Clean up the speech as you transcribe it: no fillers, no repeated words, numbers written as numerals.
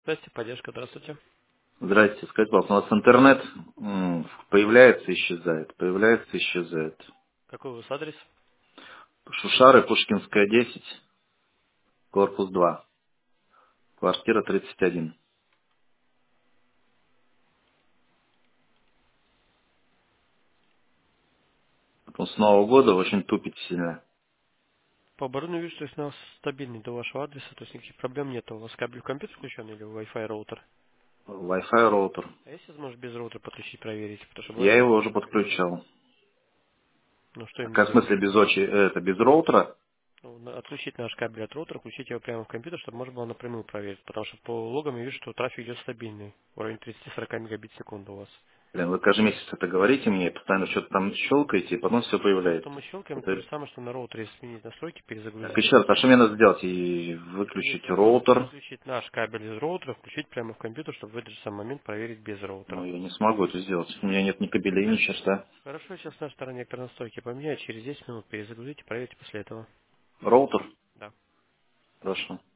Здрасте, поддержка, здравствуйте. Здрасте, скажите, пожалуйста, у нас интернет появляется, исчезает, появляется, исчезает. Какой у вас адрес? Шушары, Пушкинская, 10, корпус 2, квартира 31. Потом с Нового года очень тупит сильно. По оборудованию вижу, что есть у нас стабильный до вашего адреса, то есть никаких проблем нет. У вас кабель в компьютер включен или Wi-Fi роутер? Wi-Fi роутер. А если возможно без роутера подключить, проверить? Потому что бывает, Я его уже подключал. ну что А именно как в вы... смысле без роутера? Ну, отключить наш кабель от роутера, включить его прямо в компьютер, чтобы можно было напрямую проверить. Потому что по логам я вижу, что трафик идет стабильный. В районе 30-40 мегабит в секунду у вас. Блин, вы каждый месяц это говорите мне, постоянно что-то там щелкаете, и потом все То, что появляется. мы щелкаем, то же Это... самое, что на роутере сменить настройки, Так, перезагрузить. еще раз, а что мне надо сделать? И выключить роутер? Выключить наш кабель из роутера, включить прямо в компьютер, чтобы в этот же самый момент проверить без Ну, роутера. я не смогу это сделать. У меня нет ни кабелей, ни черта. Хорошо, сейчас на стороне некоторые настройки поменяю, через 10 минут перезагрузите, проверьте после этого. Роутер? Да. Хорошо.